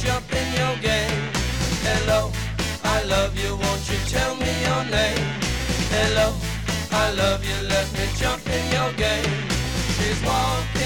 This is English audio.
jump in your game. Hello, I love you, won't you tell me your name? Hello, I love you, let me jump in your game. She's walking